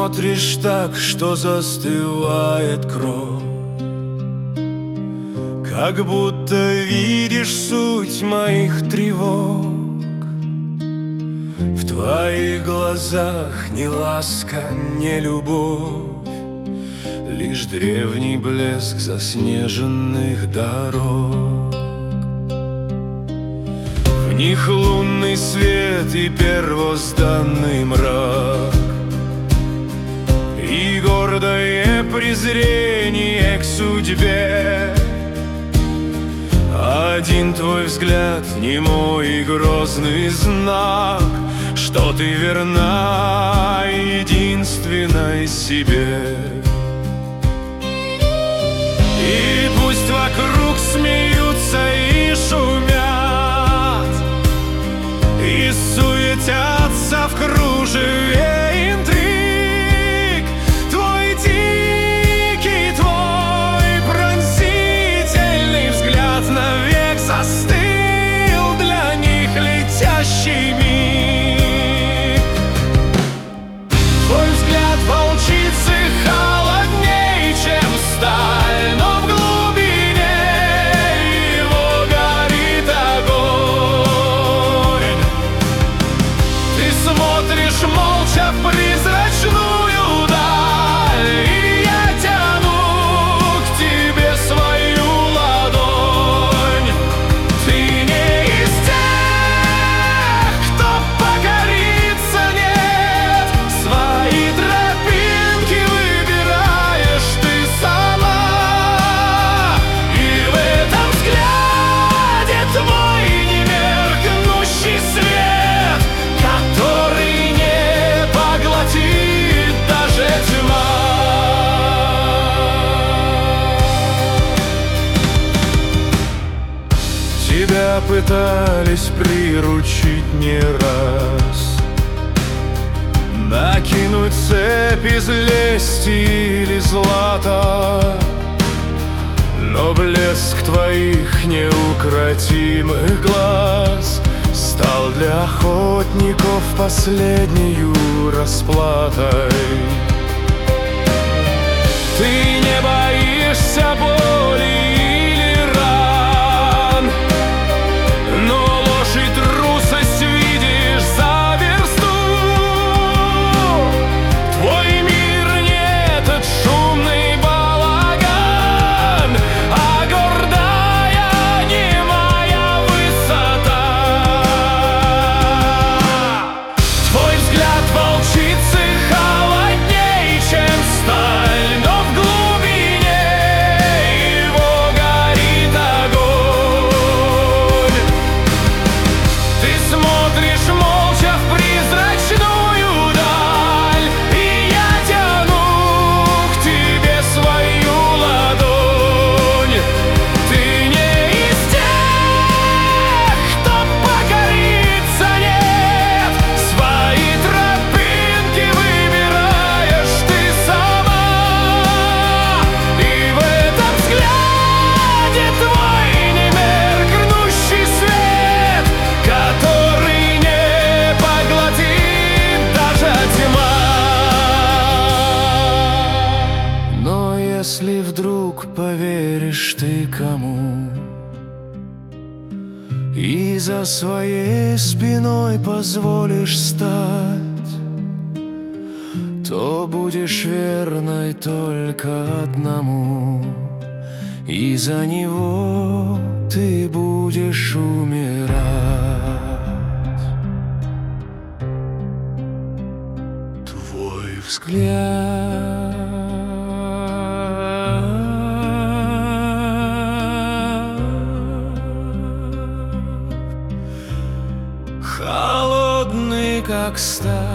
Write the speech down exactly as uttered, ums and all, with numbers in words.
смотришь так, что застывает кровь, как будто видишь суть моих тревог. В твоих глазах ни ласка, ни любовь, лишь древний блеск заснеженных дорог. В них лунный свет и первозданный мрак, и гордое презрение к судьбе. Один твой взгляд, немой и грозный знак, что ты верна единственной себе. И пусть вокруг смеются и шумят, и суетятся в кружеве интриг, твой дикий, твой пронзительный взгляд навек застыл для них летящий миг. Твой взгляд волчицы холодней, чем сталь, но в глубине его горит огонь. Ты смотришь молча в призрачную даль, и я тяну к тебе свою ладонь. Ты не из тех, кто покорится, нет, свои тропинки выбираешь ты сама. И в этом взгляде твой немеркнущий свет, который не поглотит даже тьма. Тебя пытались приручить не раз, накинуть цепь из лести или злата, но блеск твоих неукротимых глаз стал для охотников последнею расплатой. Ты не боишься боли или ран, но ложь и трусость видишь за версту. Твой мир не этот шумный балаган, а гордая немая высота. Твой взгляд волчицы холодней, чем сталь, но в глубине его горит огонь. Ты смотришь молча в призрачную даль, и я тяну к тебе свою ладонь. Ты не из тех, кто покорится, нет, свои тропинки выбираешь ты сама. И в этом взгляде твой немеркнущий свет, который не поглотит даже тьма. Но если вдруг поверишь ты кому и за своей спиной позволишь стать, то будешь верной только одному, и за него ты будешь умирать. Твой взгляд холодный, как сталь,